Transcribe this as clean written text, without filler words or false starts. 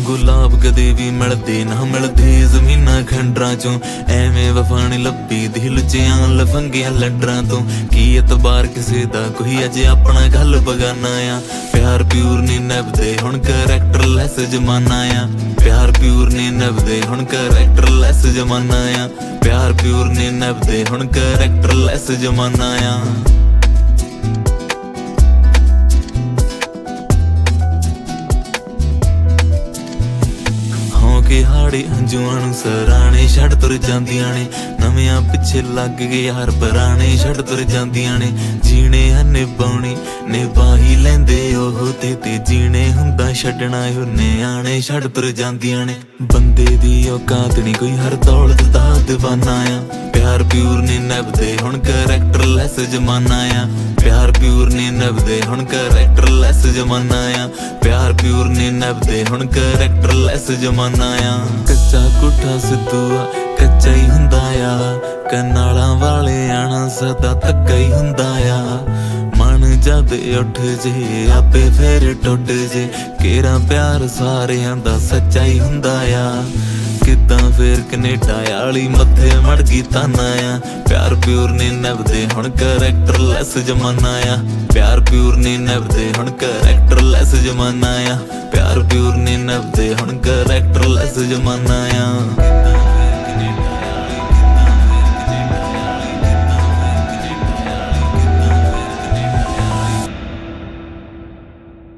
गुलाब कदे भी मिलदे ना मिलदे जमीना खंडरां चों एवें वफा नहीं लब्भी दिल च लफंगिया लडरां तो की एतबार किसे दा कोई अजे अपना गल बगाना आ प्यार प्यूर नहीं नभदे हुण करैक्टर लैस जमाना आ प्यार प्यूर नहीं नभदे हुण करैक्टर लैस जमाना आ प्यार प्यूर नहीं नभदे हुण करैक्टर लैस जमाना आ के हाड़े हंजुआं नूं सराणे छड़ तुर जांदियां ने नवियां पिछे लग गए यार पराणे छड़ तुर जांदियां ने जीने निभाउणी निभाही लैंदे ओह ते जीने हुंदा छड्डना ओने आने छड़ तुर जांदियां ने बंदे दी औकात नहीं कोई हर दौलत दा दीवाना आ प्यार प्यूर नहीं नभदे हुण करैक्टर लैस जमाना आ प्यार प्यूर नहीं नभदे हुण करैक्टर लैस जमाना आ प्यार प्यूर नहीं नभदे हुण करैक्टर लैस जमाना आ कच्चा कुठा सिद्धूआ कच्चा ही हुंदा आ कनालां वाले आना सदा धक्का ही हुंदा आ मन जद उठ जे आपे फिर टुट जे केरा प्यार सारियां दा सच्चा ही हुंदा आ किदां फिर कनेडा आली मत्थे मड़ गई ताना आ प्यार प्यूर नहीं नभदे हुण करैक्टर लैस जमाना आ प्यार प्यूर नहीं नभदे हुण करैक्टर लैस जमाना आ प्यार प्यूर नहीं नभदे हुण करैक्टर लैस जमाना आ